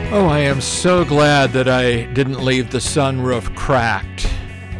Oh, I am so glad that I didn't leave the sunroof cracked.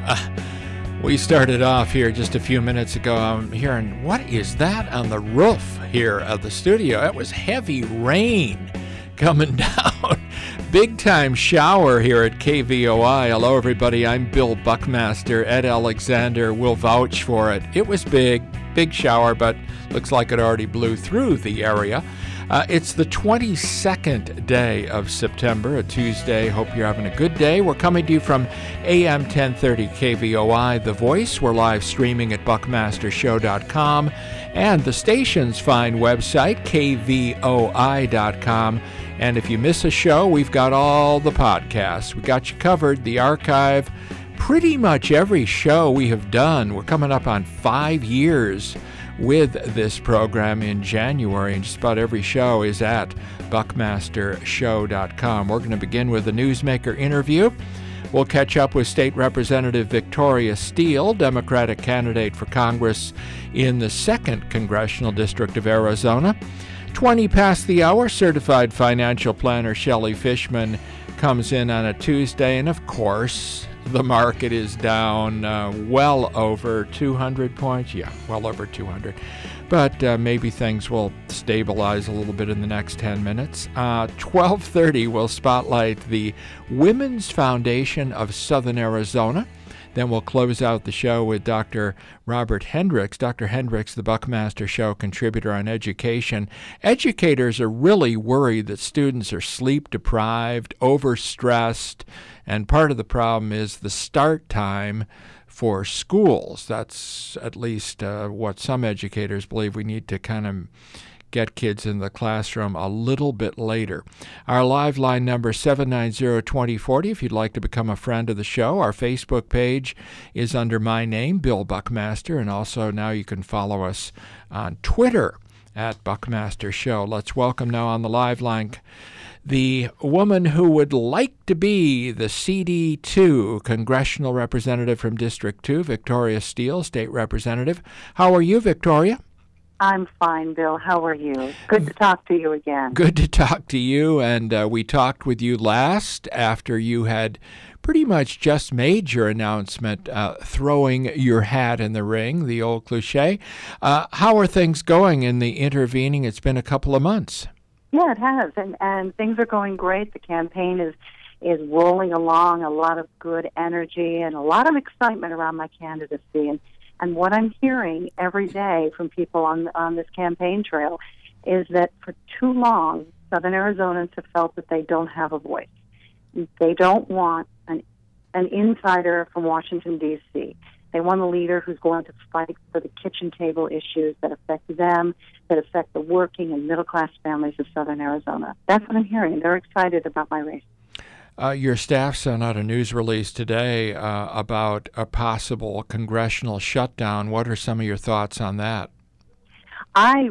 We started off here just a few minutes ago. I'm hearing, what is that on the roof here of the studio? It was heavy rain coming down. Big time shower here at KVOI. Hello, everybody. I'm Bill Buckmaster. Ed Alexander will vouch for it. It was big shower, but looks like it already blew through the area. It's the 22nd day of September, a Tuesday. Hope you're having a good day. We're coming to you from AM 1030 KVOI, The Voice. We're live streaming at buckmastershow.com and the station's fine website, kvoi.com. And if you miss a show, we've got all the podcasts. We got you covered, the archive, pretty much every show we have done. We're coming up on 5 years with this program in January, and just about every show is at buckmastershow.com. We're going to begin with a newsmaker interview. We'll catch up with State Representative Victoria Steele, Democratic candidate for Congress in the 2nd Congressional District of Arizona. 20 past the hour, certified financial planner Shelley Fishman comes in on a Tuesday, and of course, the market is down well over 200 points. Yeah, well over 200. But maybe things will stabilize a little bit in the next 10 minutes. 12:30, we'll spotlight the Women's Foundation of Southern Arizona. Then we'll close out the show with Dr. Robert Hendricks. Dr. Hendricks, the Buckmaster Show contributor on education. Educators are really worried that students are sleep-deprived, overstressed, and part of the problem is the start time for schools. That's at least what some educators believe. We need to kind of get kids in the classroom a little bit later. Our live line number 790-2040 if you'd like to become a friend of the show. Our Facebook page is under my name, Bill Buckmaster, and also now you can follow us on Twitter at Buckmaster Show. Let's welcome now on the live line the woman who would like to be the CD2 congressional representative from District 2, Victoria Steele, state representative. How are you, Victoria? I'm fine, Bill. How are you? Good to talk to you again. Good to talk to you, and we talked with you last after you had pretty much just made your announcement, throwing your hat in the ring, the old cliche. How are things going in the intervening? It's been a couple of months. Yeah, it has, and things are going great. The campaign is rolling along, a lot of good energy and a lot of excitement around my candidacy. And what I'm hearing every day from people on this campaign trail is that for too long, Southern Arizonans have felt that they don't have a voice. They don't want an insider from Washington, D.C. They want a leader who's going to fight for the kitchen table issues that affect them, that affect the working and middle-class families of Southern Arizona. That's what I'm hearing. They're excited about my race. Your staff sent out a news release today about a possible congressional shutdown. What are some of your thoughts on that? I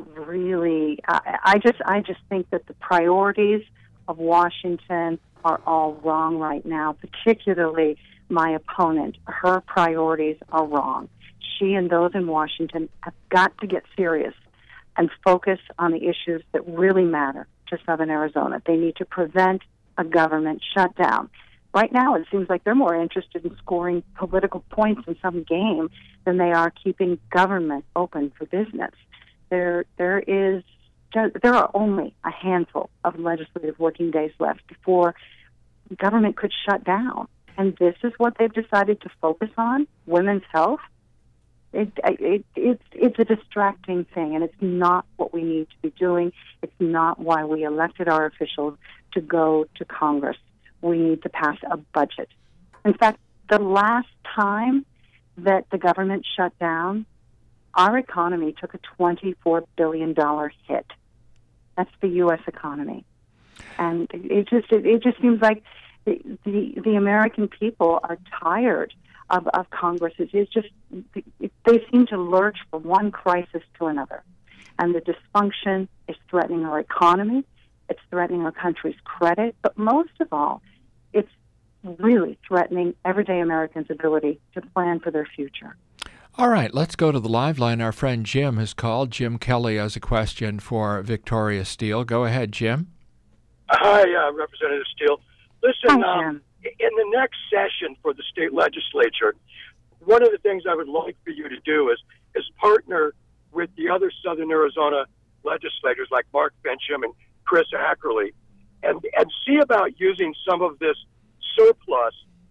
just think that the priorities of Washington are all wrong right now, particularly my opponent. Her priorities are wrong. She and those in Washington have got to get serious and focus on the issues that really matter to Southern Arizona. They need to prevent a government shutdown. Right now, it seems like they're more interested in scoring political points in some game than they are keeping government open for business. There are only a handful of legislative working days left before government could shut down. And this is what they've decided to focus on, women's health. It's a distracting thing, and it's not what we need to be doing. It's not why we elected our officials to go to Congress. We need to pass a budget. In fact, the last time that the government shut down, our economy took a $24 billion hit. That's the U.S. economy. And it just seems like the American people are tired of Congress. It's just, they seem to lurch from one crisis to another. And the dysfunction is threatening our economy. It's threatening our country's credit. But most of all, it's really threatening everyday Americans' ability to plan for their future. All right, let's go to the live line. Our friend Jim has called. Jim Kelly has a question for Victoria Steele. Go ahead, Jim. Hi, Representative Steele. Listen, Hi, Jim. in the next session for the state legislature, one of the things I would like for you to do is partner with the other Southern Arizona legislators like Mark Fincham and Chris Ackerley and see about using some of this surplus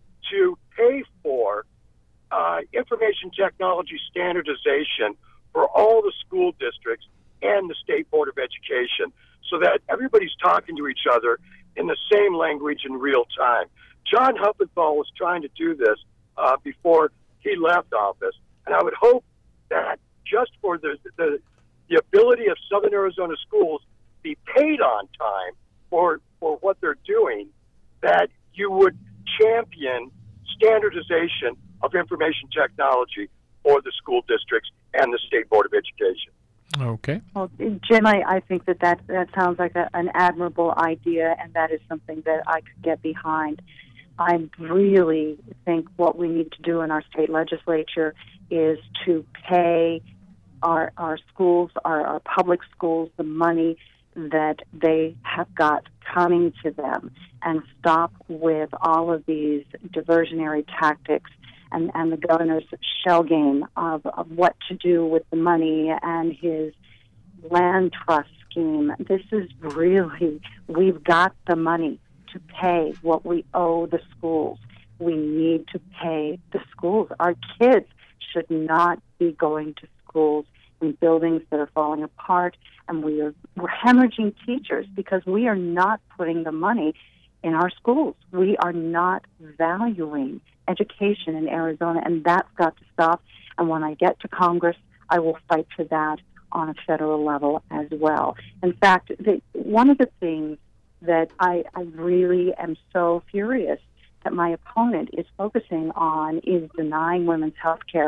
to pay for information technology standardization for all the school districts and the State Board of Education so that everybody's talking to each other in the same language in real time. John Huppenthal was trying to do this before he left office, and I would hope that just for the ability of Southern Arizona schools to be paid on time for what they're doing, that you would champion standardization of information technology for the school districts and the State Board of Education. Okay. Well, Jim, I think that sounds like an admirable idea, and that is something that I could get behind. I really think what we need to do in our state legislature is to pay our schools, our public schools, the money that they have got coming to them, and stop with all of these diversionary tactics and the governor's shell game of what to do with the money and his land trust scheme. This is really, we've got the money to pay what we owe the schools. We need to pay the schools. Our kids should not be going to schools in buildings that are falling apart, and we're hemorrhaging teachers because we are not putting the money in our schools. We are not valuing education in Arizona, and that's got to stop. And when I get to Congress, I will fight for that on a federal level as well. In fact, one of the things that I really am so furious that my opponent is focusing on is denying women's health care.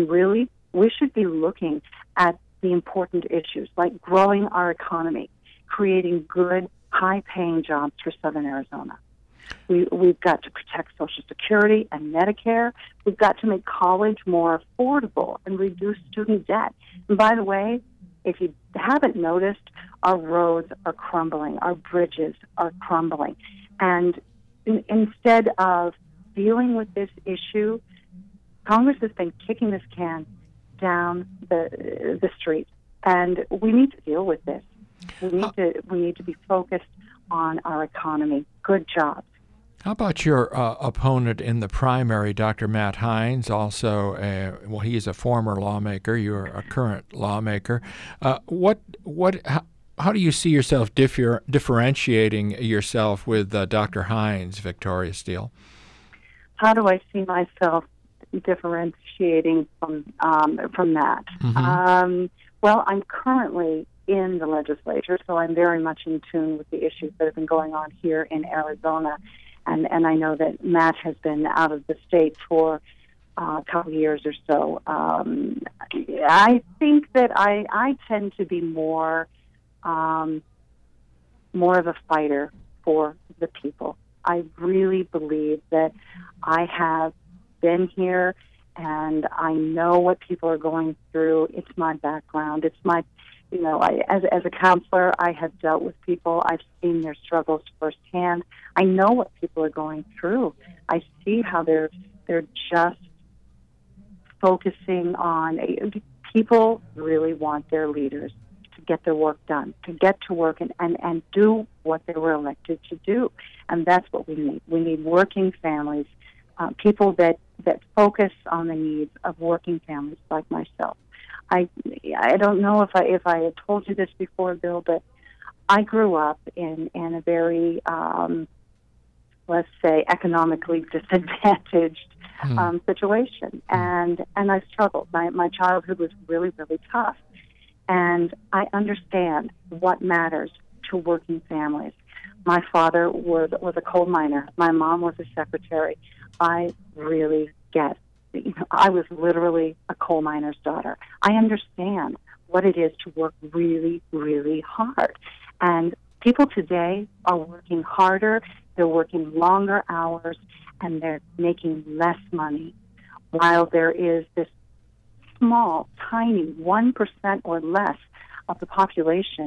We should be looking at the important issues like growing our economy, creating good, high-paying jobs for Southern Arizona. We've got to protect Social Security and Medicare. We've got to make college more affordable and reduce student debt. And by the way, if you haven't noticed, our roads are crumbling, our bridges are crumbling. And instead of dealing with this issue, Congress has been kicking this can down the street, and we need to deal with this. We need to be focused on our economy, good jobs. How about your opponent in the primary, Dr. Matt Hines? Also, he is a former lawmaker. You're a current lawmaker. How do you see yourself differentiating yourself with Dr. Hines, Victoria Steele? How do I see myself differentiating from that? Mm-hmm. Well, I'm currently in the legislature, so I'm very much in tune with the issues that have been going on here in Arizona. And I know that Matt has been out of the state for a couple of years or so. I think that I tend to be more of a fighter for the people. I really believe that I have been here and I know what people are going through. It's my background. It's my, as a counselor, I have dealt with people. I've seen their struggles firsthand. I know what people are going through. I see how they're just focusing on. People really want their leaders to get their work done, to get to work and do what they were elected to do. And that's what we need. We need working families, people that focus on the needs of working families like myself. I don't know if I had told you this before, Bill, but I grew up in a very, let's say, economically disadvantaged situation, and I struggled. My childhood was really, really tough, and I understand what matters to working families. My father was a coal miner. My mom was a secretary. I really get. I was literally a coal miner's daughter. I understand what it is to work really, really hard. And people today are working harder, they're working longer hours, and they're making less money, while there is this small, tiny 1% or less of the population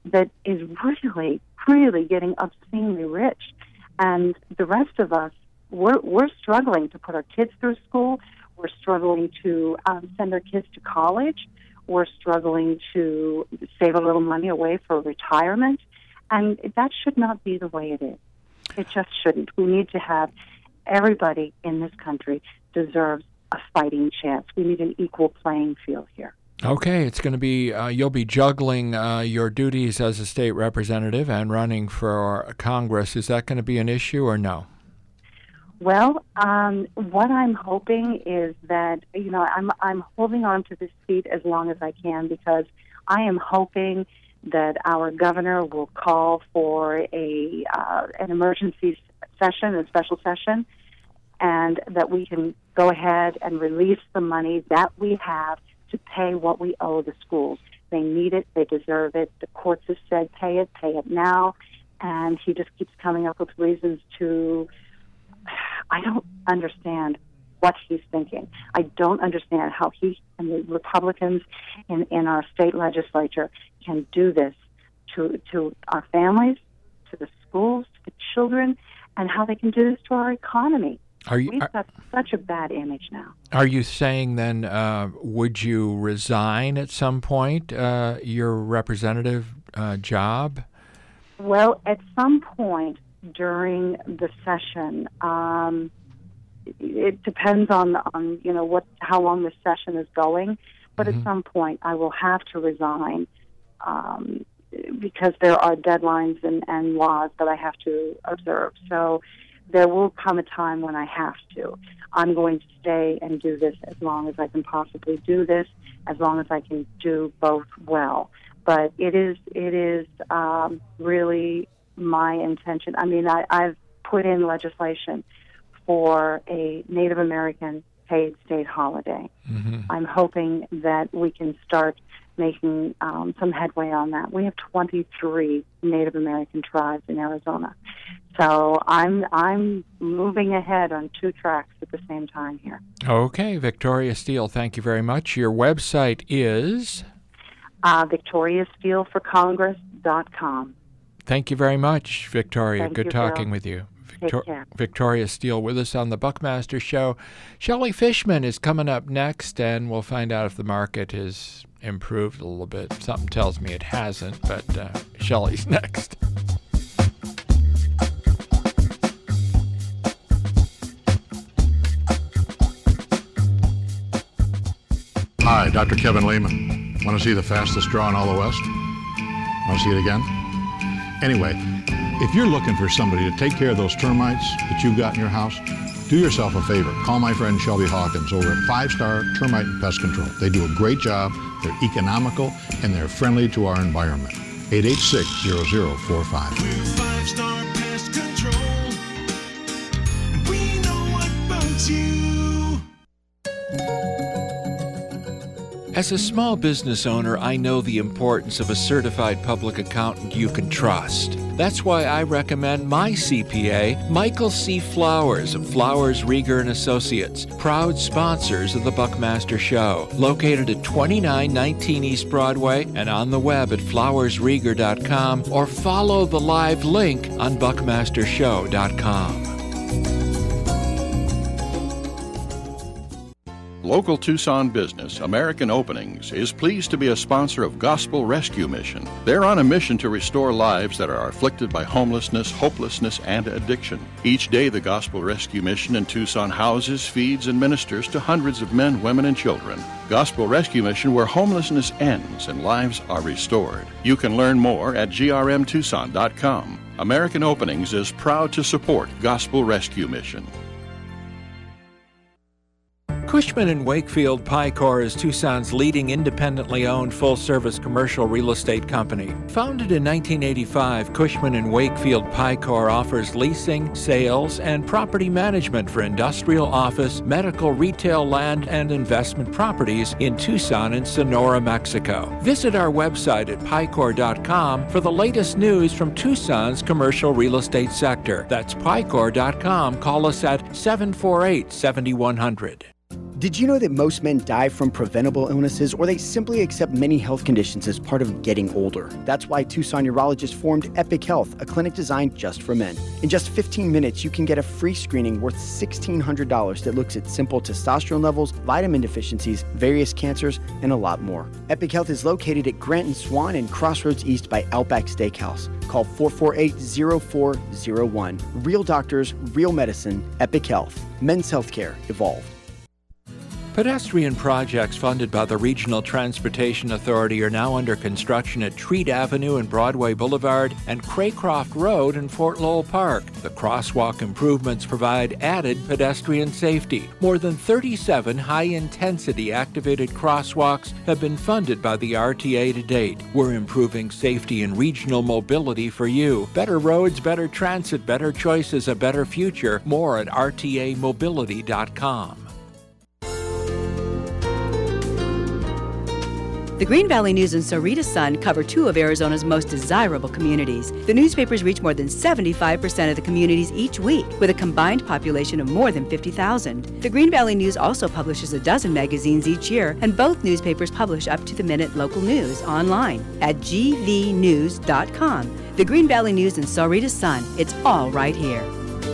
that is really, really getting obscenely rich. And the rest of us, we're struggling to put our kids through school. We're struggling to send our kids to college. We're struggling to save a little money away for retirement. And that should not be the way it is. It just shouldn't. We need to have everybody in this country deserves a fighting chance. We need an equal playing field here. Okay, it's going to be, you'll be juggling your duties as a state representative and running for Congress. Is that going to be an issue or no? Well, what I'm hoping is that, I'm holding on to this seat as long as I can because I am hoping that our governor will call for an emergency session, a special session, and that we can go ahead and release the money that we have to pay what we owe the schools. They need it. They deserve it. The courts have said pay it now. And he just keeps coming up with reasons to... I don't understand what he's thinking. I don't understand how he and the Republicans in our state legislature can do this to our families, to the schools, to the children, and how they can do this to our economy. We've got such a bad image now. Are you saying then, would you resign at some point your representative job? Well, at some point during the session, it depends on how long the session is going. But at some point, I will have to resign because there are deadlines and laws that I have to observe. So there will come a time when I have to. I'm going to stay and do this as long as I can possibly do this, as long as I can do both well. But it is really my intention. I mean, I've put in legislation for a Native American paid state holiday. I'm hoping that we can start making some headway on that. We have 23 Native American tribes in Arizona. So I'm moving ahead on two tracks at the same time here. Okay, Victoria Steele, thank you very much. Your website is? VictoriaSteeleForCongress.com. Thank you very much, Victoria. Good talking with you. Take care. Victoria Steele with us on the Buckmaster Show. Shelley Fishman is coming up next, and we'll find out if the market has improved a little bit. Something tells me it hasn't, but Shelley's next. Hi, Dr. Kevin Lehman. Want to see the fastest draw in all the West? Want to see it again? Anyway, if you're looking for somebody to take care of those termites that you've got in your house, do yourself a favor. Call my friend Shelby Hawkins over at 5-Star Termite and Pest Control. They do a great job, they're economical, and they're friendly to our environment. 886-0045. We're 5-Star Pest Control. We know what bugs you. As a small business owner, I know the importance of a certified public accountant you can trust. That's why I recommend my CPA, Michael C. Flowers of Flowers, Rieger & Associates, proud sponsors of the Buckmaster Show, located at 2919 East Broadway and on the web at flowersrieger.com or follow the live link on buckmastershow.com. Local Tucson business, American Openings, is pleased to be a sponsor of Gospel Rescue Mission. They're on a mission to restore lives that are afflicted by homelessness, hopelessness, and addiction. Each day, the Gospel Rescue Mission in Tucson houses, feeds, and ministers to hundreds of men, women, and children. Gospel Rescue Mission, where homelessness ends and lives are restored. You can learn more at grmtucson.com. American Openings is proud to support Gospel Rescue Mission. Cushman & Wakefield Picor is Tucson's leading independently owned full-service commercial real estate company. Founded in 1985, Cushman & Wakefield Picor offers leasing, sales, and property management for industrial, office, medical, retail, land, and investment properties in Tucson and Sonora, Mexico. Visit our website at picor.com for the latest news from Tucson's commercial real estate sector. That's picor.com. Call us at 748-7100. Did you know that most men die from preventable illnesses, or they simply accept many health conditions as part of getting older? That's why Tucson urologists formed Epic Health, a clinic designed just for men. In just 15 minutes, you can get a free screening worth $1,600 that looks at simple testosterone levels, vitamin deficiencies, various cancers, and a lot more. Epic Health is located at Grant and Swan and Crossroads East by Outback Steakhouse. Call 448-0401. Real doctors, real medicine, Epic Health. Men's Healthcare evolved. Pedestrian projects funded by the Regional Transportation Authority are now under construction at Treat Avenue and Broadway Boulevard and Craycroft Road in Fort Lowell Park. The crosswalk improvements provide added pedestrian safety. More than 37 high-intensity activated crosswalks have been funded by the RTA to date. We're improving safety and regional mobility for you. Better roads, better transit, better choices, a better future. More at rtamobility.com. The Green Valley News and Sarita Sun cover two of Arizona's most desirable communities. The newspapers reach more than 75% of the communities each week, with a combined population of more than 50,000. The Green Valley News also publishes a dozen magazines each year, and both newspapers publish up-to-the-minute local news online at gvnews.com. The Green Valley News and Sarita Sun, it's all right here.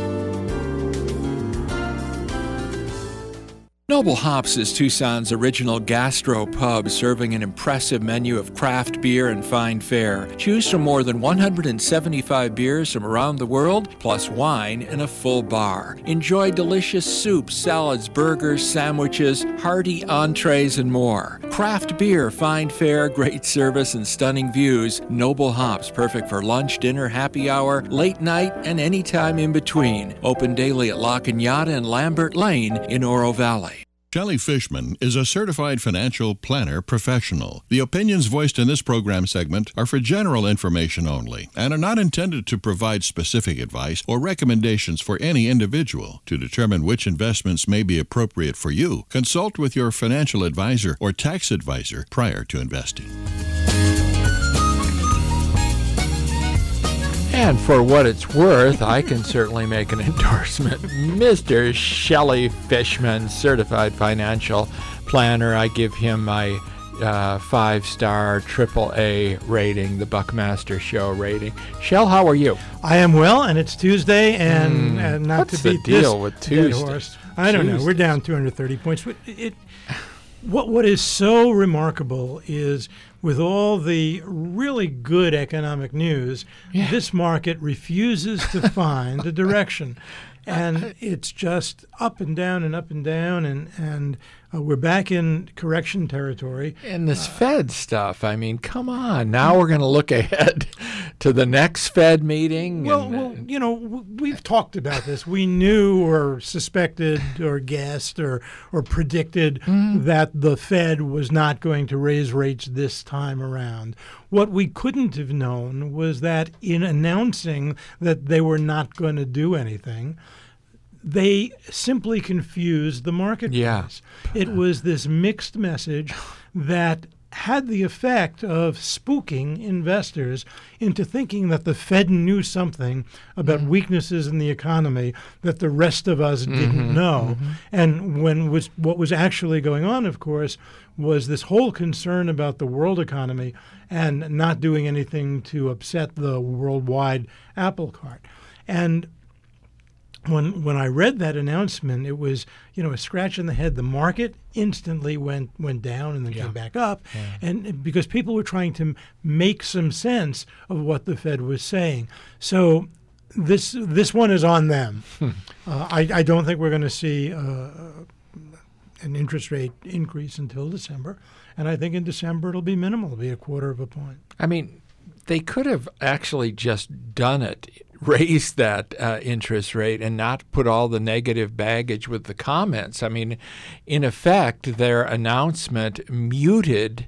Noble Hops is Tucson's original gastro pub, serving an impressive menu of craft beer and fine fare. Choose from more than 175 beers from around the world, plus wine and a full bar. Enjoy delicious soups, salads, burgers, sandwiches, hearty entrees, and more. Craft beer, fine fare, great service, and stunning views. Noble Hops, perfect for lunch, dinner, happy hour, late night, and any time in between. Open daily at La Cañada and Lambert Lane in Oro Valley. Shelley Fishman is a certified financial planner professional. The opinions voiced in this program segment are for general information only and are not intended to provide specific advice or recommendations for any individual. To determine which investments may be appropriate for you, consult with your financial advisor or tax advisor prior to investing. And for what it's worth, I can certainly make an endorsement. Mr. Shelley Fishman, certified financial planner. I give him my 5-star AAA rating, the Buckmaster Show rating. Shell, how are you? I am well, and it's Tuesday, and not what's to beat the deal this with Tuesday? Horse. I don't know. We're down 230 points. But what is so remarkable is, with all the really good economic news, this market refuses to find a direction. And it's just up and down and up and down, and we're back in correction territory. And this Fed stuff, I mean, come on. Now we're going to look ahead to the next Fed meeting. Well, you know, we've talked about this. We knew or suspected or guessed or predicted that the Fed was not going to raise rates this time around. What we couldn't have known was that in announcing that they were not going to do anything, they simply confused the marketplace. Yeah. It was this mixed message that had the effect of spooking investors into thinking that the Fed knew something about weaknesses in the economy that the rest of us didn't know. And what was actually going on, of course, was this whole concern about the world economy and not doing anything to upset the worldwide apple cart. And when I read that announcement, it was, a scratch in the head. The market instantly went down and then came back up, and because people were trying to make some sense of what the Fed was saying. So this one is on them. I don't think we're going to see an interest rate increase until December, and I think in December it'll be minimal. It'll be 1/4 point. I mean, they could have actually just done it, raised that interest rate and not put all the negative baggage with the comments. I mean, in effect, their announcement muted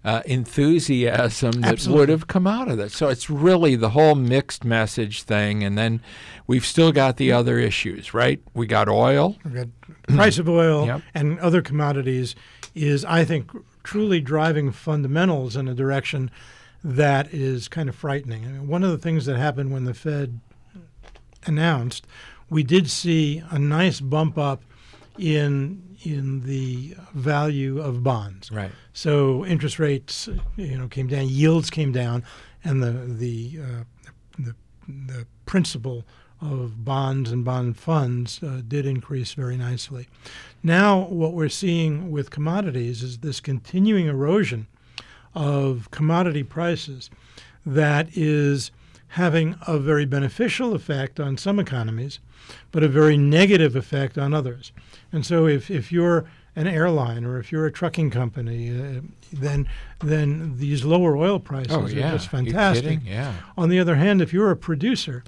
enthusiasm that would have come out of it. So it's really the whole mixed message thing. And then we've still got the other issues, right? We got oil. We got the price of oil and other commodities is, I think, truly driving fundamentals in a direction that is kind of frightening. I mean, one of the things that happened when the Fed announced, we did see a nice bump up in the value of bonds. Right. So interest rates, came down, yields came down, and the principal of bonds and bond funds did increase very nicely. Now, what we're seeing with commodities is this continuing erosion of commodity prices that is having a very beneficial effect on some economies, but a very negative effect on others. And so if you're an airline or if you're a trucking company, then these lower oil prices are just fantastic. You're kidding? Yeah. On the other hand, if you're a producer,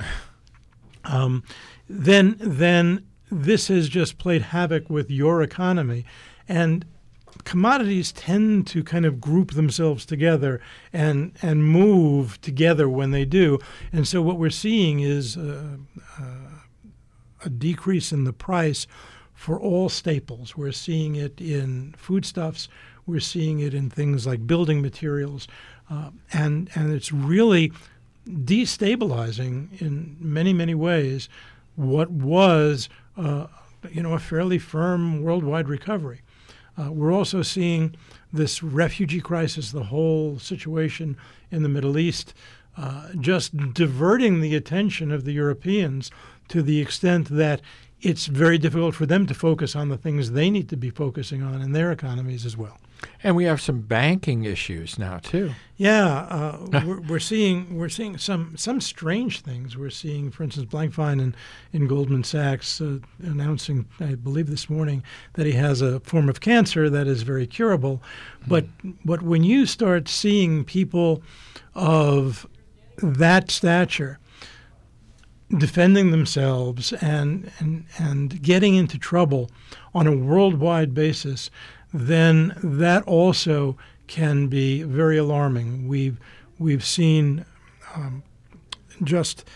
then this has just played havoc with your economy. And commodities tend to kind of group themselves together and move together when they do. And so what we're seeing is a decrease in the price for all staples. We're seeing it in foodstuffs. We're seeing it in things like building materials. And it's really destabilizing in many, many ways what was a fairly firm worldwide recovery. We're also seeing this refugee crisis, the whole situation in the Middle East, just diverting the attention of the Europeans to the extent that it's very difficult for them to focus on the things they need to be focusing on in their economies as well. And we have some banking issues now too. Yeah, we're seeing some strange things. We're seeing, for instance, Blankfein in Goldman Sachs announcing, I believe this morning, that he has a form of cancer that is very curable. But when you start seeing people of that stature defending themselves and getting into trouble on a worldwide basis, then that also can be very alarming. We've seen just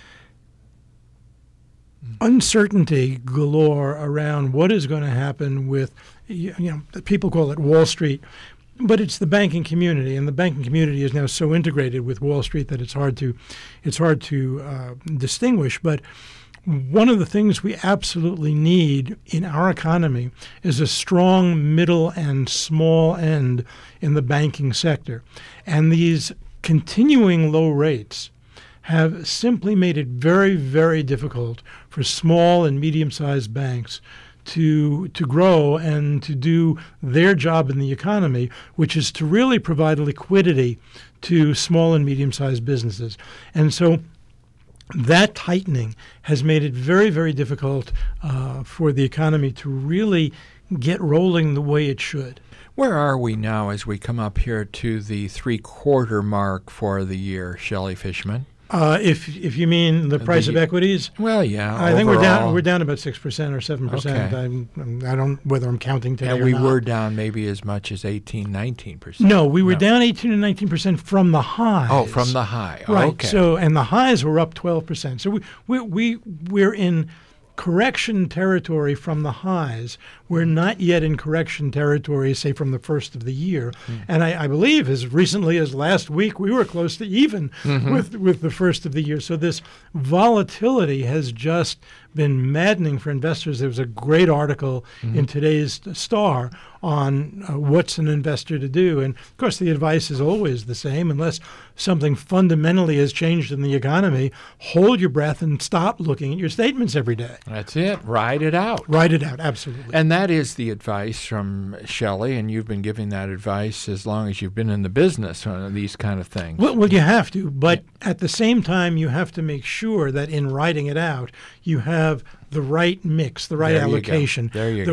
uncertainty galore around what is going to happen with, people call it Wall Street, but it's the banking community, and the banking community is now so integrated with Wall Street that it's hard to distinguish. But one of the things we absolutely need in our economy is a strong middle and small end in the banking sector. And these continuing low rates have simply made it very, very difficult for small and medium-sized banks to grow and to do their job in the economy, which is to really provide liquidity to small and medium-sized businesses. And so that tightening has made it very, very difficult for the economy to really get rolling the way it should. Where are we now as we come up here to the 3/4 mark for the year, Shelley Fishman? If you mean the price of equities, well, yeah, I think we're down about 6% or 7%. Okay. I don't whether I'm counting today. And or we not. were down maybe as much as 18-19%. No, we were down 18 and 19% from the highs. Oh, from the high. Right. Okay. So, and the highs were up 12%. So we're in correction territory from the highs. We're not yet in correction territory, say, from the first of the year. And I believe as recently as last week, we were close to even with the first of the year. So this volatility has just been maddening for investors. There was a great article in today's Star on what's an investor to do. And, of course, the advice is always the same. Unless something fundamentally has changed in the economy, hold your breath and stop looking at your statements every day. That's it. Ride it out. Ride it out, absolutely. And that is the advice from Shelley, and you've been giving that advice as long as you've been in the business on these kind of things. Well, you have to, but at the same time, you have to make sure that in writing it out, you have the right mix, the right allocation,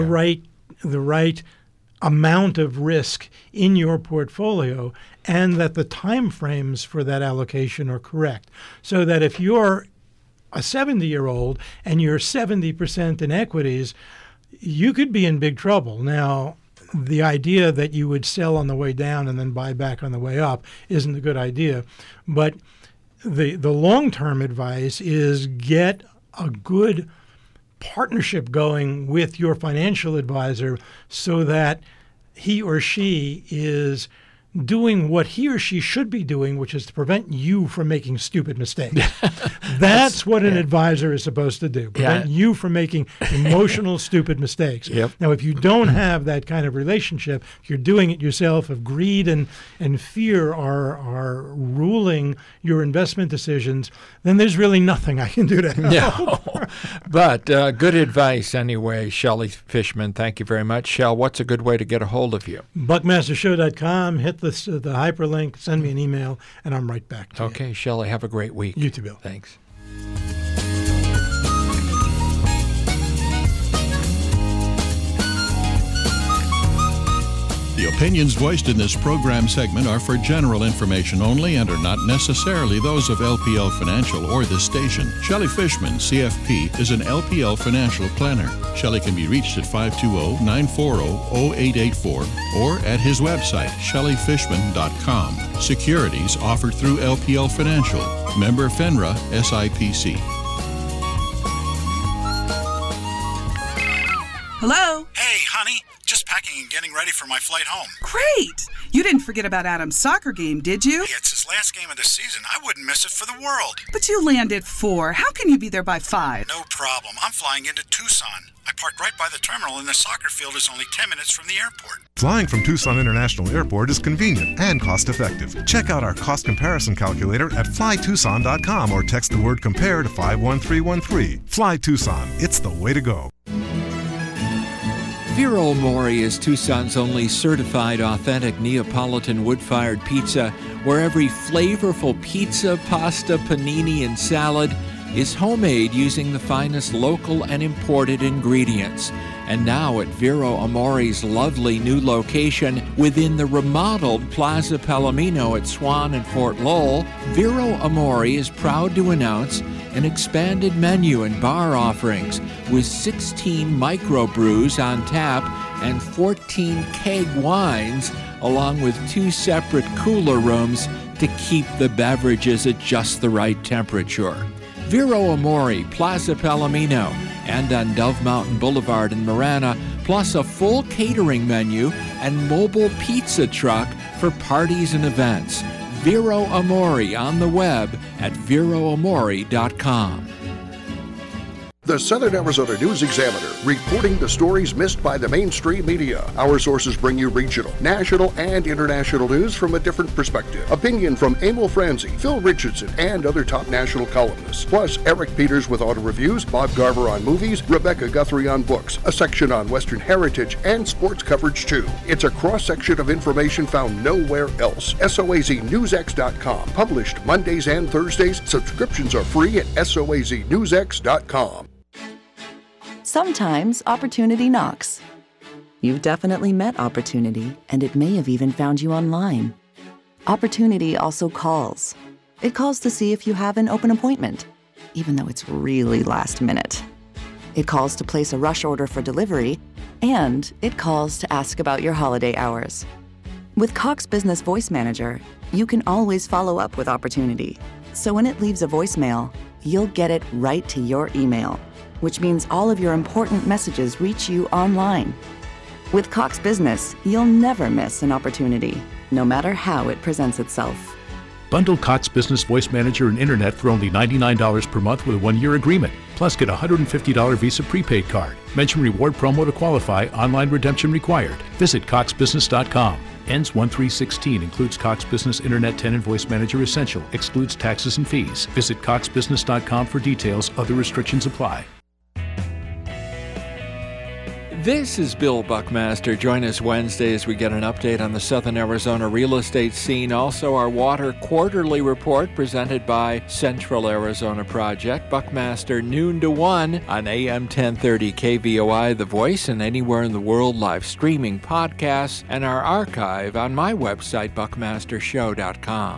the right amount of risk in your portfolio, and that the time frames for that allocation are correct. So that if you're a 70-year-old and you're 70% in equities, you could be in big trouble. Now, the idea that you would sell on the way down and then buy back on the way up isn't a good idea. But the long-term advice is get a good partnership going with your financial advisor so that he or she is doing what he or she should be doing, which is to prevent you from making stupid mistakes. That's what an advisor is supposed to do, prevent you from making emotional, stupid mistakes. Yep. Now, if you don't have that kind of relationship, if you're doing it yourself, if greed and fear are ruling your investment decisions, then there's really nothing I can do to help. No, but good advice anyway, Shelley Fishman. Thank you very much. Shell, what's a good way to get a hold of you? Buckmastershow.com, hit the hyperlink, send me an email, and I'm right back to you. Okay, Shelley, have a great week. You too, Bill. Thanks. The opinions voiced in this program segment are for general information only and are not necessarily those of LPL Financial or this station. Shelley Fishman, CFP, is an LPL financial planner. Shelley can be reached at 520-940-0884 or at his website, shelleyfishman.com. Securities offered through LPL Financial. Member FINRA, SIPC. Hello? Hey, honey. Just packing and getting ready for my flight home. Great! You didn't forget about Adam's soccer game, did you? Hey, it's his last game of the season. I wouldn't miss it for the world. But you land at 4. How can you be there by 5? No problem. I'm flying into Tucson. I parked right by the terminal, and the soccer field is only 10 minutes from the airport. Flying from Tucson International Airport is convenient and cost-effective. Check out our cost comparison calculator at flytucson.com or text the word compare to 51313. Fly Tucson. It's the way to go. Vero Mori is Tucson's only certified authentic Neapolitan wood-fired pizza, where every flavorful pizza, pasta, panini, and salad is homemade using the finest local and imported ingredients. And now at Vero Amori's lovely new location within the remodeled Plaza Palomino at Swan and Fort Lowell, Vero Amori is proud to announce an expanded menu and bar offerings with 16 microbrews on tap and 14 keg wines, along with 2 separate cooler rooms to keep the beverages at just the right temperature. Vero Amori, Plaza Palomino, and on Dove Mountain Boulevard in Marana, plus a full catering menu and mobile pizza truck for parties and events. Vero Amori on the web at veroamori.com. The Southern Arizona News Examiner, reporting the stories missed by the mainstream media. Our sources bring you regional, national, and international news from a different perspective. Opinion from Emil Franzi, Phil Richardson, and other top national columnists. Plus, Eric Peters with auto reviews, Bob Garver on movies, Rebecca Guthrie on books, a section on Western heritage, and sports coverage too. It's a cross-section of information found nowhere else. SOAZNewsX.com. Published Mondays and Thursdays. Subscriptions are free at SOAZNewsX.com. Sometimes opportunity knocks. You've definitely met opportunity, and it may have even found you online. Opportunity also calls. It calls to see if you have an open appointment, even though it's really last minute. It calls to place a rush order for delivery, and it calls to ask about your holiday hours. With Cox Business Voice Manager, you can always follow up with opportunity. So when it leaves a voicemail, you'll get it right to your email, which means all of your important messages reach you online. With Cox Business, you'll never miss an opportunity, no matter how it presents itself. Bundle Cox Business Voice Manager and Internet for only $99 per month with a 1-year agreement. Plus, get a $150 Visa prepaid card. Mention reward promo to qualify. Online redemption required. Visit coxbusiness.com. Ends 1/3/16. Includes Cox Business Internet 10 and Voice Manager Essential. Excludes taxes and fees. Visit coxbusiness.com for details. Other restrictions apply. This is Bill Buckmaster. Join us Wednesday as we get an update on the Southern Arizona real estate scene. Also, our Water Quarterly Report presented by Central Arizona Project. Buckmaster noon to 1 on AM 1030 KVOI, The Voice, and anywhere in the world live streaming podcasts and our archive on my website, buckmastershow.com.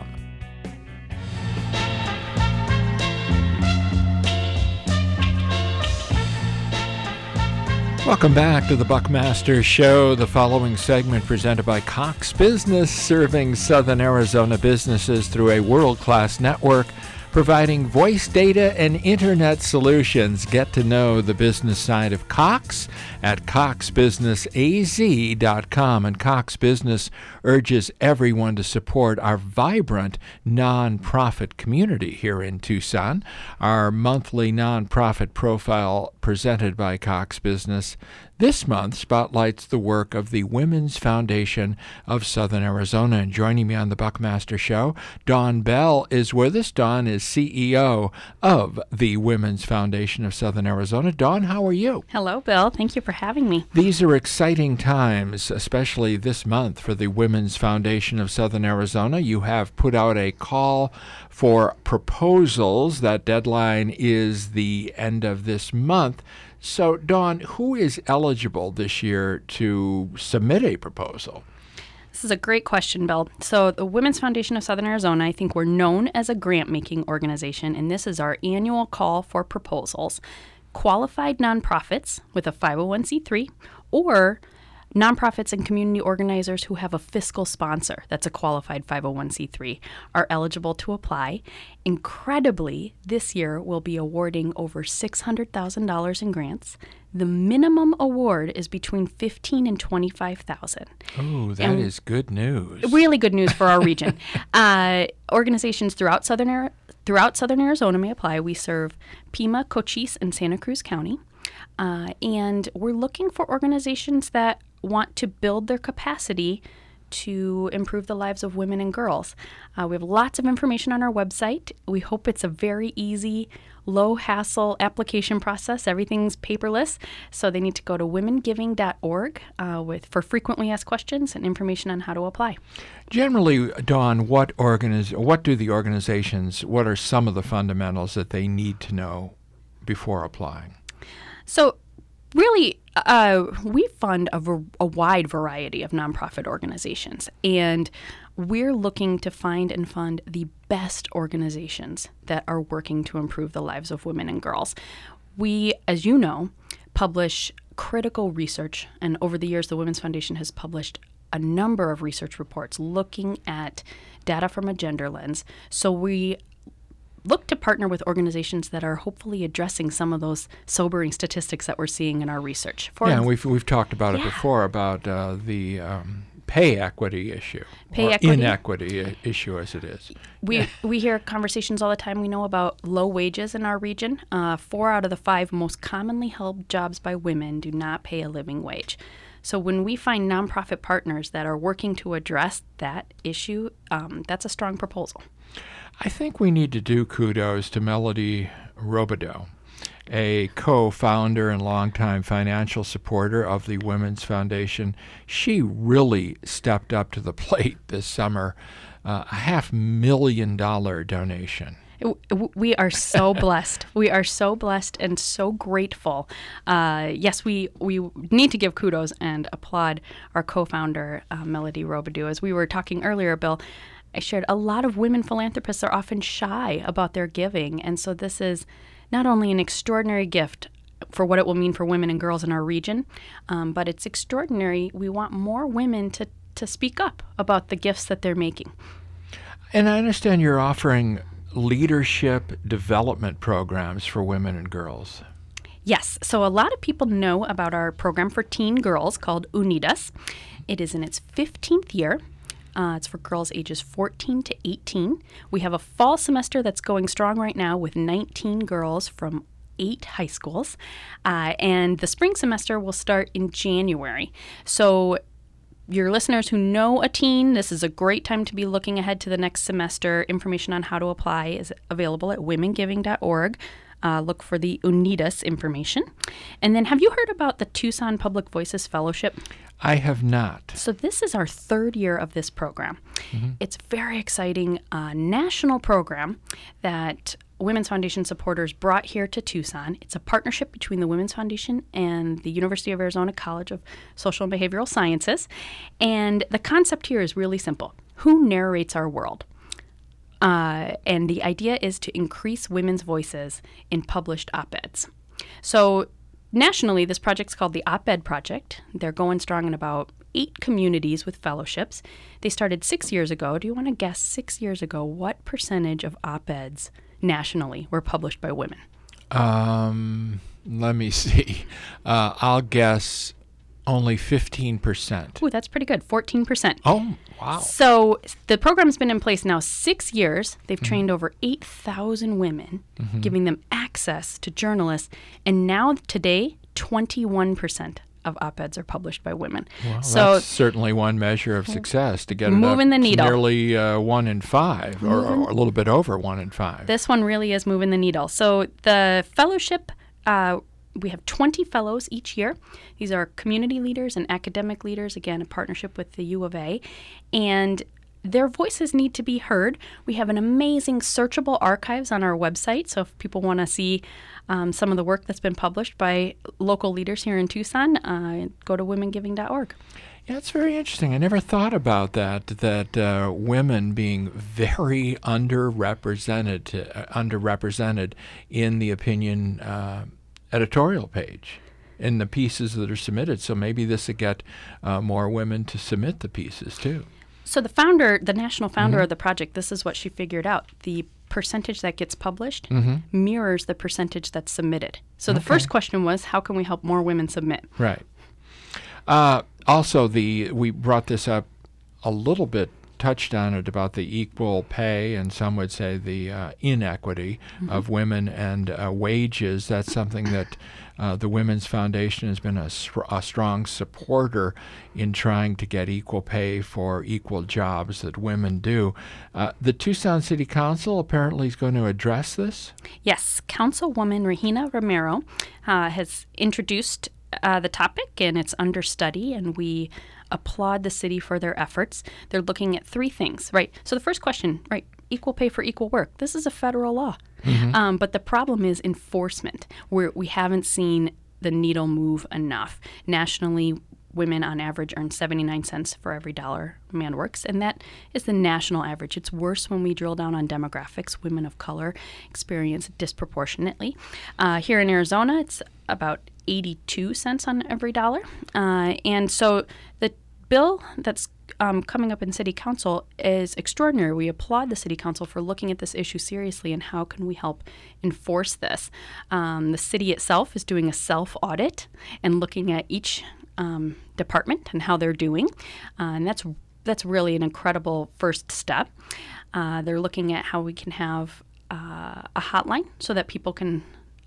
Welcome back to the Buckmaster Show. The following segment presented by Cox Business, serving Southern Arizona businesses through a world-class network providing voice data and internet solutions. Get to know the business side of Cox at coxbusinessaz.com. And Cox Business urges everyone to support our vibrant nonprofit community here in Tucson. Our monthly nonprofit profile presented by Cox Business this month spotlights the work of the Women's Foundation of Southern Arizona. And joining me on the Buckmaster Show, Dawn Bell is with us. Dawn is CEO of the Women's Foundation of Southern Arizona. Dawn, how are you? Hello, Bill. Thank you for having me. These are exciting times, especially this month for the Women's Foundation of Southern Arizona. You have put out a call for proposals. That deadline is the end of this month. So, Dawn, who is eligible this year to submit a proposal? This is a great question, Bill. So the Women's Foundation of Southern Arizona, I think we're known as a grant-making organization, and this is our annual call for proposals. Qualified nonprofits with a 501c3 or nonprofits and community organizers who have a fiscal sponsor that's a qualified 501c3 are eligible to apply. Incredibly, this year we'll be awarding over $600,000 in grants. The minimum award is between $15,000 and $25,000. Oh, that is good news. Really good news for our region. Organizations throughout Southern Arizona may apply. We serve Pima, Cochise, and Santa Cruz County. And we're looking for organizations that want to build their capacity to improve the lives of women and girls. We have lots of information on our website. We hope it's a very easy, low-hassle application process. Everything's paperless, so they need to go to womengiving.org for frequently asked questions and information on how to apply. Generally, Dawn, what do the organizations, what are some of the fundamentals that they need to know before applying? So really, we fund a wide variety of nonprofit organizations, and we're looking to find and fund the best organizations that are working to improve the lives of women and girls. We, as you know, publish critical research, and over the years, the Women's Foundation has published a number of research reports looking at data from a gender lens. So we look to partner with organizations that are hopefully addressing some of those sobering statistics that we're seeing in our research. And we've talked about it before, about the pay equity issue, inequity issue as it is. We hear conversations all the time. We know about low wages in our region. 4 out of the 5 most commonly held jobs by women do not pay a living wage. So when we find nonprofit partners that are working to address that issue, that's a strong proposal. I think we need to do kudos to Melody Robideau, a co-founder and longtime financial supporter of the Women's Foundation. She really stepped up to the plate this summer, a $500,000 donation. We are so blessed. We are so blessed and so grateful. Yes, we need to give kudos and applaud our co-founder, Melody Robideau. As we were talking earlier, Bill, I shared a lot of women philanthropists are often shy about their giving. And so this is not only an extraordinary gift for what it will mean for women and girls in our region, but it's extraordinary. We want more women to speak up about the gifts that they're making. And I understand you're offering leadership development programs for women and girls. Yes. So a lot of people know about our program for teen girls called Unidas. It is in its 15th year. It's for girls ages 14 to 18. We have a fall semester that's going strong right now with 19 girls from 8 high schools. And the spring semester will start in January. So your listeners who know a teen, this is a great time to be looking ahead to the next semester. Information on how to apply is available at womengiving.org. Look for the Unidas information. And then have you heard about the Tucson Public Voices Fellowship? I have not. So this is our 3rd year of this program. Mm-hmm. It's a very exciting national program that Women's Foundation supporters brought here to Tucson. It's a partnership between the Women's Foundation and the University of Arizona College of Social and Behavioral Sciences. And the concept here is really simple. Who narrates our world? And the idea is to increase women's voices in published op-eds. So nationally, this project's called the Op-Ed Project. They're going strong in about 8 communities with fellowships. They started 6 years ago. Do you want to guess 6 years ago what percentage of op-eds nationally were published by women? Let me see. I'll guess only 15%. Ooh, that's pretty good. 14%. Oh, wow. So the program's been in place now 6 years. They've trained over 8,000 women, giving them access to journalists. And now, today, 21% of op-eds are published by women. Well, so that's certainly one measure of success to get it moving up the needle. to nearly 1 in 5, or a little bit over 1 in 5. This one really is moving the needle. So the fellowship, we have 20 fellows each year. These are community leaders and academic leaders, again, a partnership with the U of A. And their voices need to be heard. We have an amazing searchable archives on our website. So if people want to see some of the work that's been published by local leaders here in Tucson, go to womengiving.org. Yeah, it's very interesting. I never thought about that women being very underrepresented in the opinion editorial page in the pieces that are submitted. So maybe this would get more women to submit the pieces too. So the national founder of the project, this is what she figured out. The percentage that gets published mirrors the percentage that's submitted. So the first question was, how can we help more women submit? Right. Also, we brought this up a little bit, touched on it, about the equal pay, and some would say the inequity of women and wages. That's something that the Women's Foundation has been a strong supporter in trying to get equal pay for equal jobs that women do. The Tucson City Council apparently is going to address this? Yes. Councilwoman Regina Romero has introduced the topic, and it's under study, and we applaud the city for their efforts. They're looking at 3 things, right? So the first question, right, equal pay for equal work. This is a federal law. But the problem is enforcement, where we haven't seen the needle move enough. Nationally, women on average earn 79 cents for every dollar a man works, and that is the national average. It's worse when we drill down on demographics. Women of color experience disproportionately. Here in Arizona, it's about 82 cents on every dollar. And so the bill that's coming up in City Council is extraordinary. We applaud the City Council for looking at this issue seriously and how can we help enforce this. The city itself is doing a self-audit and looking at each department and how they're doing. And that's really an incredible first step. They're looking at how we can have a hotline so that people can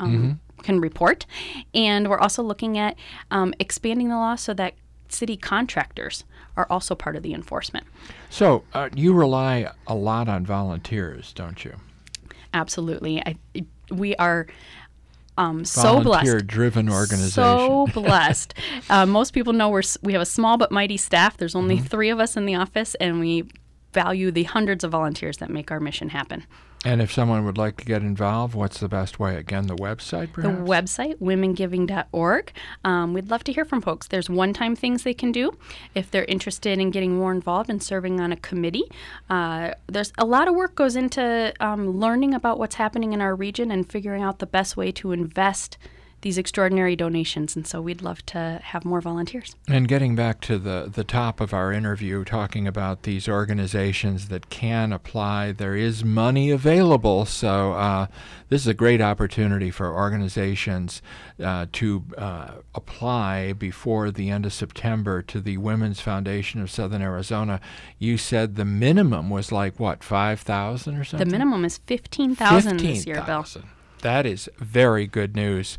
report. And we're also looking at expanding the law so that city contractors are also part of the enforcement. So you rely a lot on volunteers, don't you? Absolutely. We are so blessed. Volunteer-driven organization. So blessed. Most people know we have a small but mighty staff. There's only 3 of us in the office, and we value the hundreds of volunteers that make our mission happen. And if someone would like to get involved, what's the best way? Again, the website, perhaps? The website, womengiving.org. We'd love to hear from folks. There's one-time things they can do if they're interested in getting more involved and serving on a committee. There's a lot of work goes into learning about what's happening in our region and figuring out the best way to invest these extraordinary donations, and so we'd love to have more volunteers. And getting back to the top of our interview, talking about these organizations that can apply, there is money available, so this is a great opportunity for organizations to apply before the end of September to the Women's Foundation of Southern Arizona. You said the minimum was like, what, 5,000 or something? The minimum is 15,000 this year, Bill. That is very good news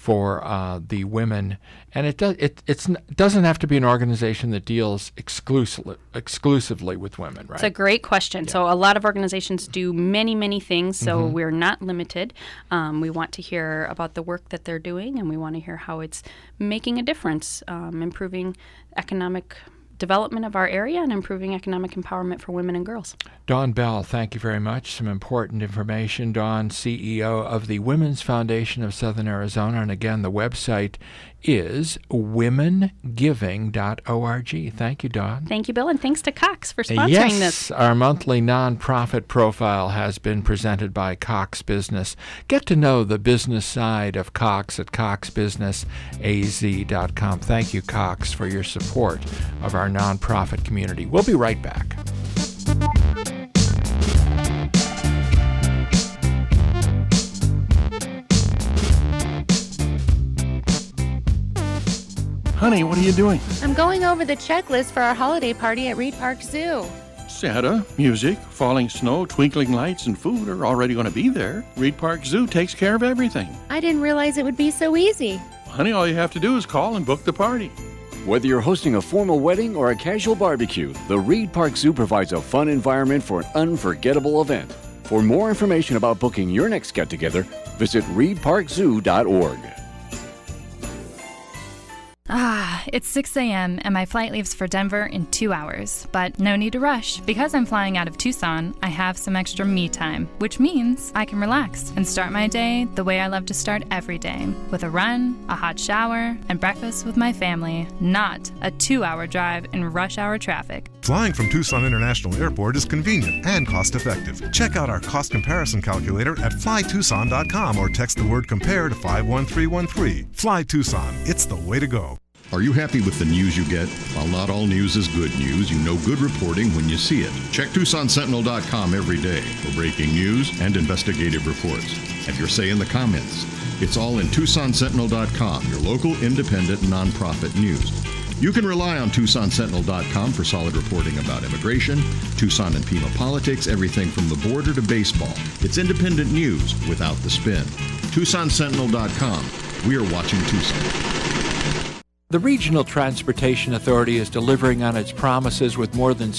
for the women, and it doesn't have to be an organization that deals exclusively with women, right? It's a great question. Yeah. So a lot of organizations do many, many things, so we're not limited. We want to hear about the work that they're doing, and we want to hear how it's making a difference, improving economic development of our area and improving economic empowerment for women and girls. Dawn Bell, thank you very much. Some important information. Dawn, CEO of the Women's Foundation of Southern Arizona. And again, the website is womengiving.org. Thank you, Dawn. Thank you, Bill, and thanks to Cox for sponsoring this. Yes, our monthly nonprofit profile has been presented by Cox Business. Get to know the business side of Cox at coxbusinessaz.com. Thank you, Cox, for your support of our nonprofit community. We'll be right back. Honey, what are you doing? I'm going over the checklist for our holiday party at Reed Park Zoo. Santa, music, falling snow, twinkling lights, and food are already going to be there. Reed Park Zoo takes care of everything. I didn't realize it would be so easy. Honey, all you have to do is call and book the party. Whether you're hosting a formal wedding or a casual barbecue, the Reed Park Zoo provides a fun environment for an unforgettable event. For more information about booking your next get-together, visit reedparkzoo.org. It's 6 a.m. and my flight leaves for Denver in 2 hours. But no need to rush. Because I'm flying out of Tucson, I have some extra me time, which means I can relax and start my day the way I love to start every day, with a run, a hot shower, and breakfast with my family, not a 2-hour drive in rush hour traffic. Flying from Tucson International Airport is convenient and cost-effective. Check out our cost comparison calculator at flytucson.com or text the word COMPARE to 51313. Fly Tucson. It's the way to go. Are you happy with the news you get? While not all news is good news, you know good reporting when you see it. Check TucsonSentinel.com every day for breaking news and investigative reports. Have your say in the comments. It's all in TucsonSentinel.com, your local independent nonprofit news. You can rely on TucsonSentinel.com for solid reporting about immigration, Tucson and Pima politics, everything from the border to baseball. It's independent news without the spin. TucsonSentinel.com. We are watching Tucson. The Regional Transportation Authority is delivering on its promises with more than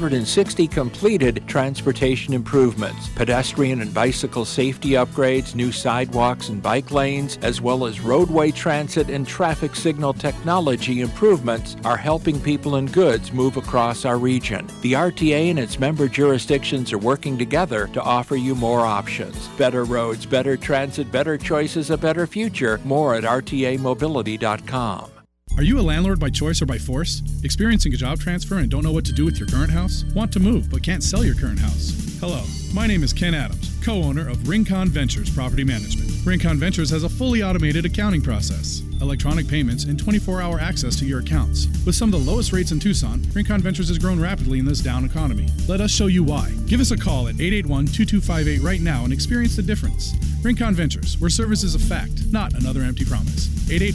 660 completed transportation improvements. Pedestrian and bicycle safety upgrades, new sidewalks and bike lanes, as well as roadway transit and traffic signal technology improvements are helping people and goods move across our region. The RTA and its member jurisdictions are working together to offer you more options. Better roads, better transit, better choices, a better future. More at rtamobility.com. Are you a landlord by choice or by force? Experiencing a job transfer and don't know what to do with your current house? Want to move but can't sell your current house? Hello, my name is Ken Adams, co-owner of Rincon Ventures Property Management. Rincon Ventures has a fully automated accounting process, electronic payments, and 24-hour access to your accounts. With some of the lowest rates in Tucson, Rincon Ventures has grown rapidly in this down economy. Let us show you why. Give us a call at 881-2258 right now and experience the difference. Rincon Ventures, where service is a fact, not another empty promise.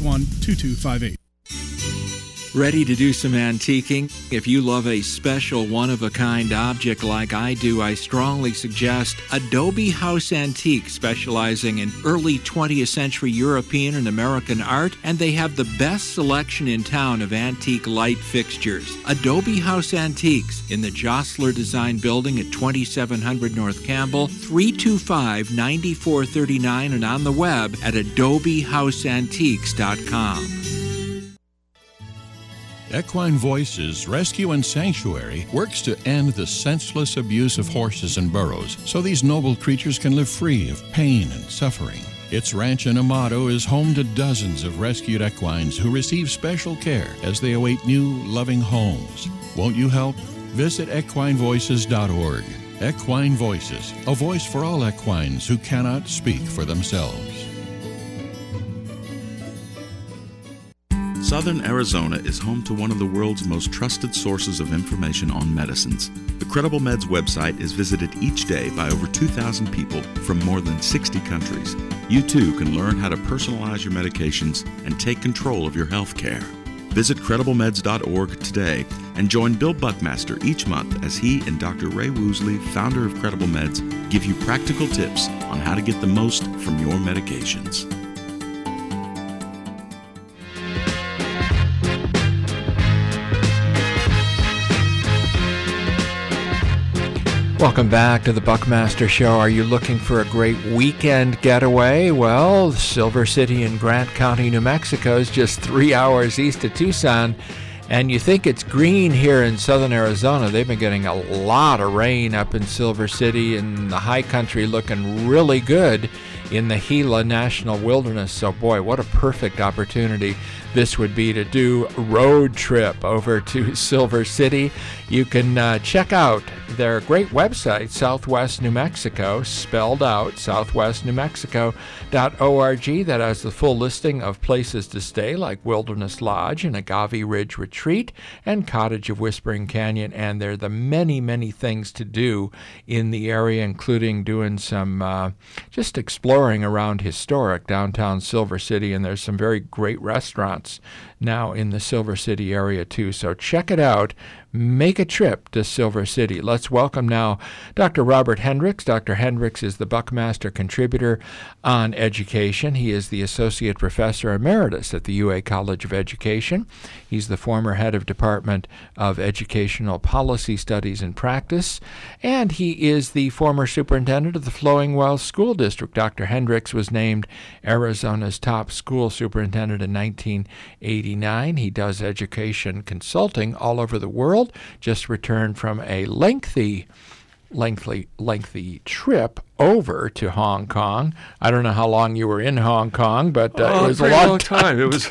881-2258. Ready to do some antiquing? If you love a special one-of-a-kind object like I do, I strongly suggest Adobe House Antique, specializing in early 20th century European and American art, and they have the best selection in town of antique light fixtures. Adobe House Antiques in the Jostler Design Building at 2700 North Campbell, 325-9439, and on the web at adobehouseantiques.com. Equine Voices Rescue and Sanctuary works to end the senseless abuse of horses and burros so these noble creatures can live free of pain and suffering. Its ranch in Amado is home to dozens of rescued equines who receive special care as they await new, loving homes. Won't you help? Visit equinevoices.org. Equine Voices, a voice for all equines who cannot speak for themselves. Southern Arizona is home to one of the world's most trusted sources of information on medicines. The Credible Meds website is visited each day by over 2,000 people from more than 60 countries. You too can learn how to personalize your medications and take control of your health care. Visit CredibleMeds.org today and join Bill Buckmaster each month as he and Dr. Ray Woosley, founder of Credible Meds, give you practical tips on how to get the most from your medications. Welcome back to the Buckmaster Show. Are you looking for a great weekend getaway? Well, Silver City in Grant County, New Mexico is just 3 hours east of Tucson. And you think it's green here in southern Arizona. They've been getting a lot of rain up in Silver City, and the high country looking really good in the Gila National Wilderness. So boy, what a perfect opportunity this would be to do a road trip over to Silver City. You can check out their great website, Southwest New Mexico, spelled out, southwestnewmexico.org. That has the full listing of places to stay, like Wilderness Lodge and Agave Ridge Retreat and Cottage of Whispering Canyon. And there are the many, many things to do in the area, including doing some just exploring exploring around historic downtown Silver City, and there's some very great restaurants now in the Silver City area too. So check it out. Make a trip to Silver City. Let's welcome now Dr. Robert Hendricks. Dr. Hendricks is the Buckmaster contributor on education. He is the Associate Professor Emeritus at the UA College of Education. He's the former head of Department of Educational Policy Studies and Practice, and he is the former superintendent of the Flowing Wells School District. Dr. Hendricks was named Arizona's top school superintendent in 1989. He does education consulting all over the world. Just returned from a lengthy trip over to Hong Kong. I don't know how long you were in Hong Kong, but it was a long time. It was.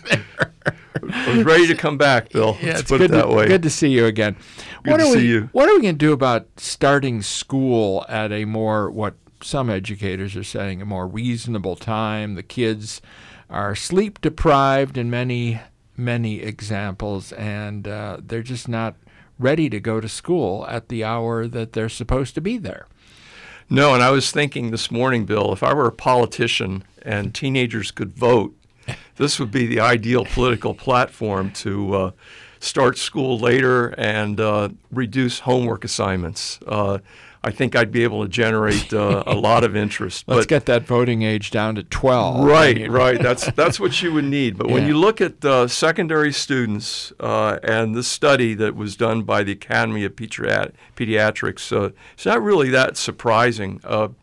I was ready to come back, Bill. Yeah, Let's it's put good it that to, way. Good to see you again. Good to see you. What are we going to do about starting school at a more, what some educators are saying, a more reasonable time? The kids are sleep deprived in many examples, and they're just not ready to go to school at the hour that they're supposed to be there. No, and I was thinking this morning, Bill, if I were a politician and teenagers could vote, this would be the ideal political platform to start school later and reduce homework assignments. I think I'd be able to generate a lot of interest. Let's get that voting age down to 12. Right. That's what you would need. But when you look at secondary students and the study that was done by the Academy of Pediatrics, it's not really that surprising.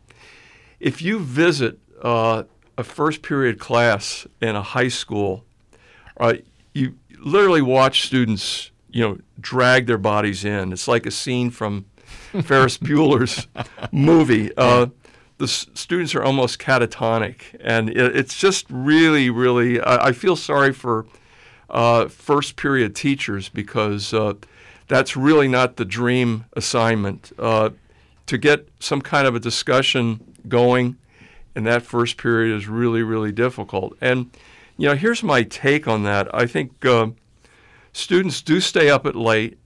If you visit a first period class in a high school, you literally watch students, drag their bodies in. It's like a scene from Ferris Bueller's movie. The students are almost catatonic, and it's just really, really, I feel sorry for first period teachers because that's really not the dream assignment. To get some kind of a discussion going in that first period is really, really difficult. And, here's my take on that. I think students do stay up late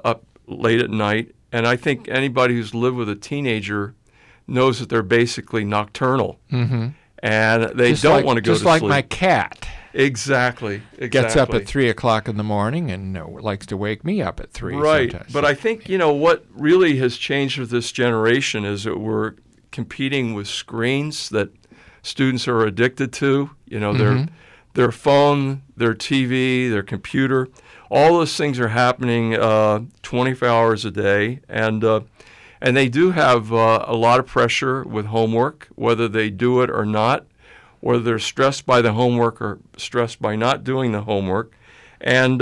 at night. And I think anybody who's lived with a teenager knows that they're basically nocturnal. Mm-hmm. And they don't want to go to sleep. Just like my cat. Exactly. Gets up at 3 o'clock in the morning and likes to wake me up at 3 right. sometimes. But I think, what really has changed with this generation is that we're competing with screens that students are addicted to. Their phone, their TV, their computer. All those things are happening 24 hours a day, and they do have a lot of pressure with homework, whether they do it or not, whether they're stressed by the homework or stressed by not doing the homework. And,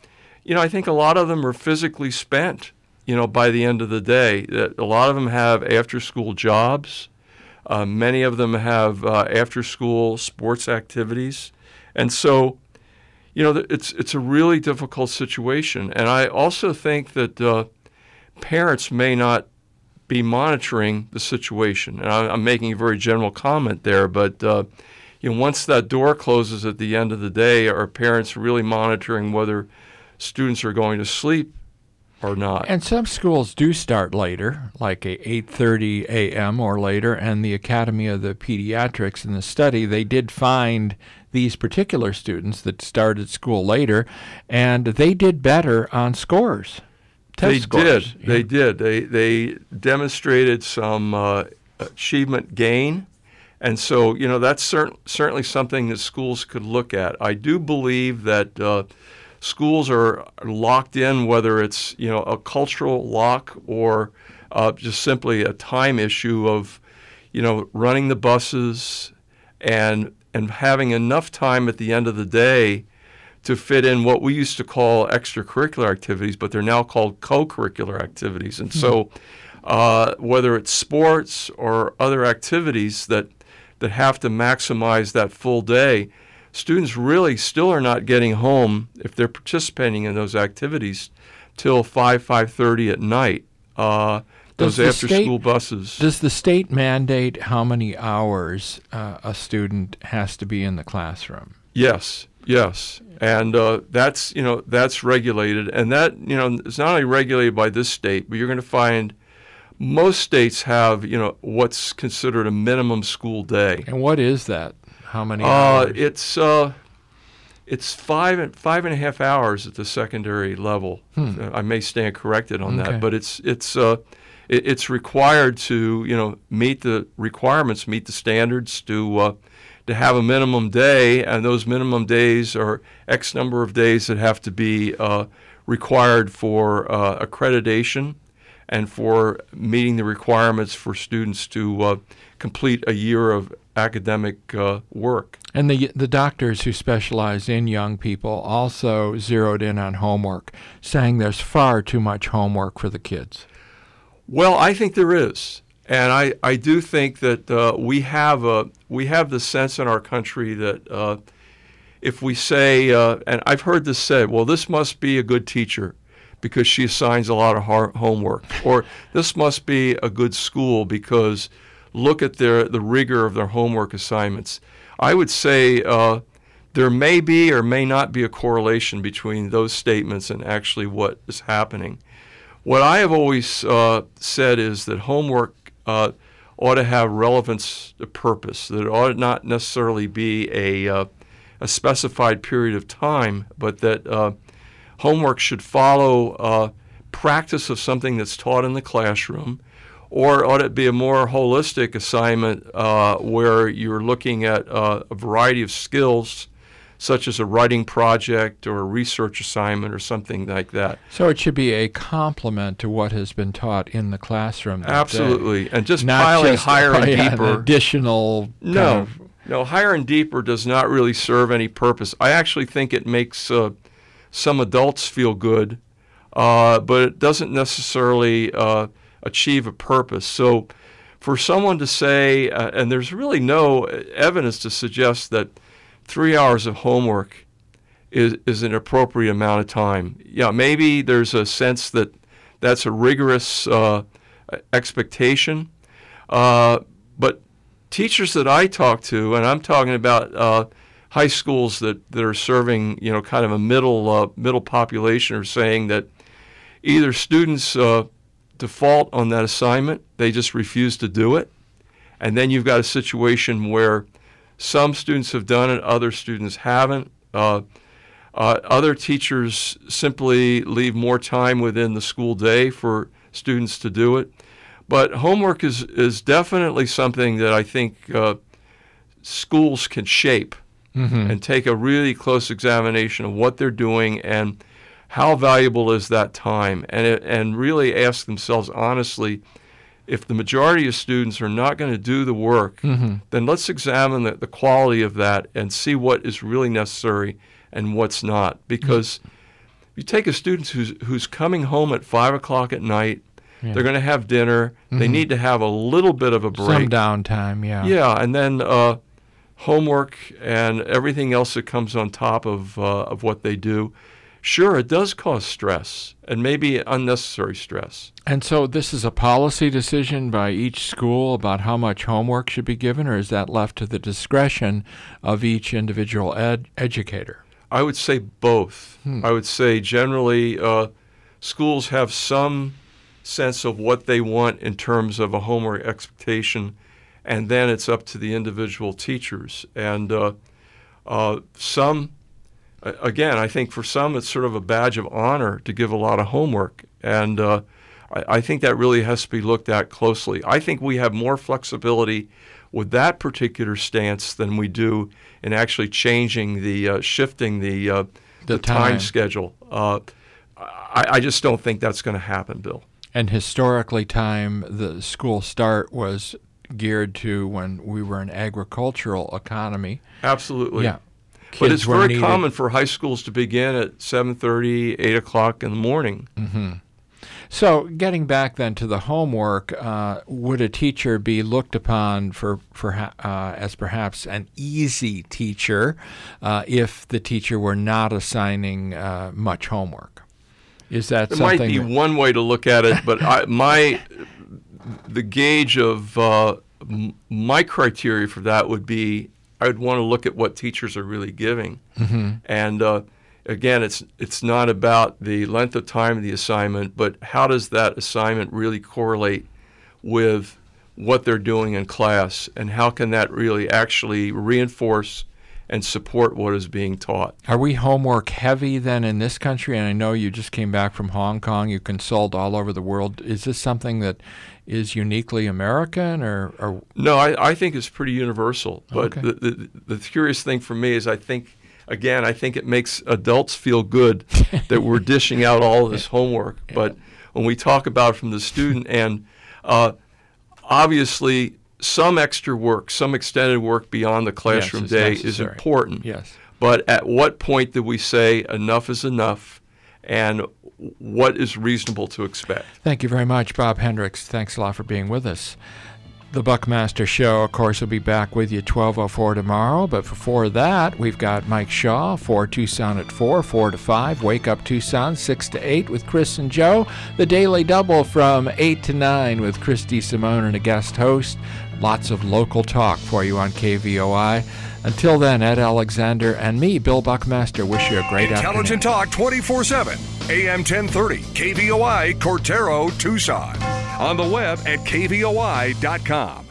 I think a lot of them are physically spent, by the end of the day. A lot of them have after-school jobs. Many of them have after-school sports activities. And so, it's a really difficult situation. And I also think that parents may not be monitoring the situation. And I'm making a very general comment there, but once that door closes at the end of the day, are parents really monitoring whether students are going to sleep or not? And some schools do start later, like 8:30 a.m. or later, and the Academy of the Pediatrics in the study, they did find these particular students that started school later, and they did better on scores. They did. They demonstrated some achievement gain, and so that's certainly something that schools could look at. I do believe that schools are locked in, whether it's a cultural lock or just simply a time issue of running the buses and having enough time at the end of the day to fit in what we used to call extracurricular activities, but they're now called co-curricular activities. And so whether it's sports or other activities that have to maximize that full day, students really still are not getting home, if they're participating in those activities, till 5:30 at night. Those after-school buses. Does the state mandate how many hours a student has to be in the classroom? Yes, and that's regulated, and that is not only regulated by this state, but you're going to find most states have, what's considered a minimum school day. And what is that? How many hours? It's five and a half hours at the secondary level. I may stand corrected on that, but it's required to meet the requirements, meet the standards to have a minimum day, and those minimum days are X number of days that have to be required for accreditation and for meeting the requirements for students to complete a year of academic work. And the doctors who specialize in young people also zeroed in on homework, saying there's far too much homework for the kids. Well, I think there is. And I do think that we have the sense in our country that if we say, and I've heard this said, well, this must be a good teacher because she assigns a lot of homework, or this must be a good school because look at the rigor of their homework assignments. I would say there may be or may not be a correlation between those statements and actually what is happening. What I have always said is that homework ought to have relevance to purpose, that it ought not necessarily be a specified period of time, but that homework should follow practice of something that's taught in the classroom, or ought it be a more holistic assignment where you're looking at a variety of skills, such as a writing project or a research assignment or something like that. So it should be a complement to what has been taught in the classroom. Absolutely, and just not piling just higher and deeper. An additional. No, higher and deeper does not really serve any purpose. I actually think it makes some adults feel good, but it doesn't necessarily achieve a purpose. So for someone to say, and there's really no evidence to suggest that 3 hours of homework is an appropriate amount of time. Yeah, maybe there's a sense that that's a rigorous expectation, but teachers that I talk to, and I'm talking about high schools that are serving kind of a middle population, are saying that either students default on that assignment, they just refuse to do it, and then you've got a situation where some students have done it, other students haven't. Other teachers simply leave more time within the school day for students to do it. But homework is definitely something that I think schools can shape and take a really close examination of what they're doing and how valuable is that time, and really ask themselves honestly, if the majority of students are not going to do the work, then let's examine the quality of that and see what is really necessary and what's not. Because you take a student who's coming home at 5 o'clock at night, they're going to have dinner, they need to have a little bit of a break. Some downtime, yeah. Yeah, and then homework and everything else that comes on top of what they do. Sure, it does cause stress, and maybe unnecessary stress. And so this is a policy decision by each school about how much homework should be given, or is that left to the discretion of each individual educator? I would say both. I would say generally schools have some sense of what they want in terms of a homework expectation, and then it's up to the individual teachers. And some... Again, I think for some it's sort of a badge of honor to give a lot of homework, and I think that really has to be looked at closely. I think we have more flexibility with that particular stance than we do in actually changing shifting the time schedule. I just don't think that's going to happen, Bill. And historically, the school start was geared to when we were an agricultural economy. Absolutely. Yeah. But it's very common for high schools to begin at 7:30, 8 o'clock in the morning. So getting back then to the homework, would a teacher be looked upon as perhaps an easy teacher if the teacher were not assigning much homework? Is that there something? Might be one way to look at it, but the gauge of my criteria for that would be I would want to look at what teachers are really giving. And again, it's not about the length of time of the assignment, but how does that assignment really correlate with what they're doing in class, and how can that really actually reinforce and support what is being taught. Are we homework heavy then in this country? And I know you just came back from Hong Kong. You consult all over the world. Is this something that is uniquely American, or? No, I think it's pretty universal. But Okay. the curious thing for me is I think it makes adults feel good that we're dishing out all of this homework. Yeah. But when we talk about it from the student end, obviously some extra work, some extended work beyond the classroom day is important. Yes. But at what point do we say enough is enough, and what is reasonable to expect? Thank you very much, Bob Hendricks. Thanks a lot for being with us. The Buckmaster Show, of course, will be back with you 12:04 tomorrow. But before that, we've got Mike Shaw, 4 Tucson at 4, 4 to 5. Wake Up Tucson, 6 to 8 with Chris and Joe. The Daily Double from 8 to 9 with Christy Simone and a guest host. Lots of local talk for you on KVOI. Until then, Ed Alexander and me, Bill Buckmaster, wish you a great Intelligent Talk 24/7, AM 1030, KVOI, Cortero, Tucson. On the web at kvoi.com.